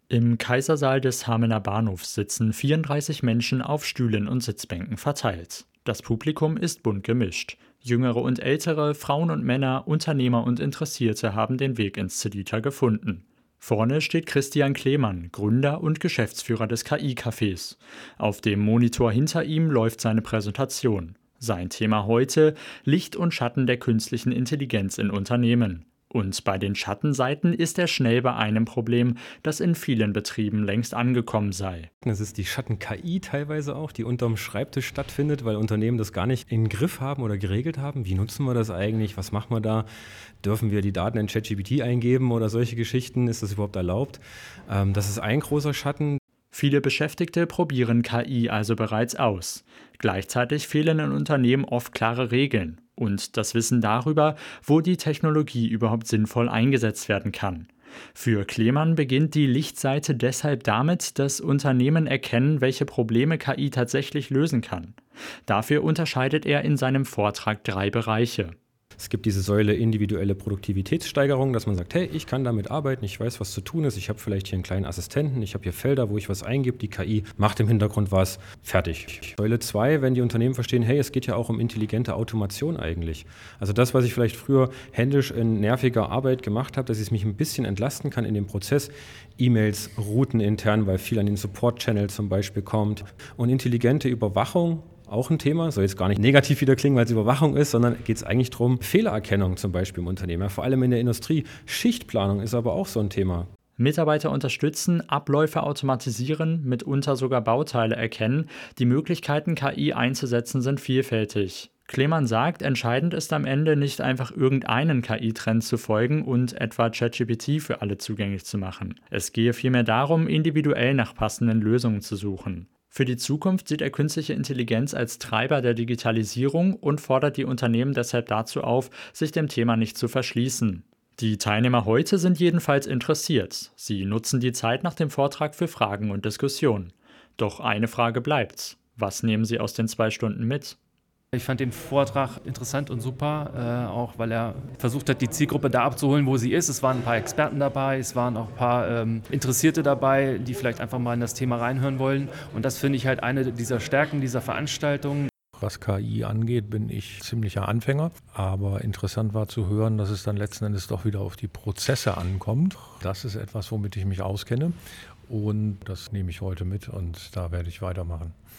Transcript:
Im Kaisersaal des Hamener Bahnhofs sitzen 34 Menschen auf Stühlen und Sitzbänken verteilt. Das Publikum ist bunt gemischt. Jüngere und ältere, Frauen und Männer, Unternehmer und Interessierte haben den Weg ins Zedita gefunden. Vorne steht Christian Klemann, Gründer und Geschäftsführer des KI-Cafés. Auf dem Monitor hinter ihm läuft seine Präsentation. Sein Thema heute: Licht und Schatten der künstlichen Intelligenz in Unternehmen. Und bei den Schattenseiten ist er schnell bei einem Problem, das in vielen Betrieben längst angekommen sei. Es ist die Schatten-KI teilweise auch, die unterm Schreibtisch stattfindet, weil Unternehmen das gar nicht in den Griff haben oder geregelt haben. Wie nutzen wir das eigentlich? Was machen wir da? Dürfen wir die Daten in ChatGPT eingeben oder solche Geschichten? Ist das überhaupt erlaubt? Das ist ein großer Schatten. Viele Beschäftigte probieren KI also bereits aus. Gleichzeitig fehlen in Unternehmen oft klare Regeln und das Wissen darüber, wo die Technologie überhaupt sinnvoll eingesetzt werden kann. Für Klemann beginnt die Lichtseite deshalb damit, dass Unternehmen erkennen, welche Probleme KI tatsächlich lösen kann. Dafür unterscheidet er in seinem Vortrag 3 Bereiche. Es gibt diese Säule individuelle Produktivitätssteigerung, dass man sagt, hey, ich kann damit arbeiten, ich weiß, was zu tun ist, ich habe vielleicht hier einen kleinen Assistenten, ich habe hier Felder, wo ich was eingebe, die KI macht im Hintergrund was, fertig. Säule 2, wenn die Unternehmen verstehen, hey, es geht ja auch um intelligente Automation eigentlich. Also das, was ich vielleicht früher händisch in nerviger Arbeit gemacht habe, dass ich mich ein bisschen entlasten kann in dem Prozess, E-Mails routen intern, weil viel an den Support-Channel zum Beispiel kommt, und intelligente Überwachung. Auch ein Thema, soll jetzt gar nicht negativ wieder klingen, weil es Überwachung ist, sondern geht es eigentlich darum, Fehlererkennung zum Beispiel im Unternehmen, ja, vor allem in der Industrie. Schichtplanung ist aber auch so ein Thema. Mitarbeiter unterstützen, Abläufe automatisieren, mitunter sogar Bauteile erkennen. Die Möglichkeiten, KI einzusetzen, sind vielfältig. Klemann sagt, entscheidend ist am Ende nicht einfach irgendeinen KI-Trend zu folgen und etwa ChatGPT für alle zugänglich zu machen. Es gehe vielmehr darum, individuell nach passenden Lösungen zu suchen. Für die Zukunft sieht er künstliche Intelligenz als Treiber der Digitalisierung und fordert die Unternehmen deshalb dazu auf, sich dem Thema nicht zu verschließen. Die Teilnehmer heute sind jedenfalls interessiert. Sie nutzen die Zeit nach dem Vortrag für Fragen und Diskussionen. Doch eine Frage bleibt: Was nehmen Sie aus den 2 Stunden mit? Ich fand den Vortrag interessant und super, auch weil er versucht hat, die Zielgruppe da abzuholen, wo sie ist. Es waren ein paar Experten dabei, es waren auch ein paar Interessierte dabei, die vielleicht einfach mal in das Thema reinhören wollen. Und das finde ich halt eine dieser Stärken dieser Veranstaltung. Was KI angeht, bin ich ziemlicher Anfänger, aber interessant war zu hören, dass es dann letzten Endes doch wieder auf die Prozesse ankommt. Das ist etwas, womit ich mich auskenne, und das nehme ich heute mit und da werde ich weitermachen.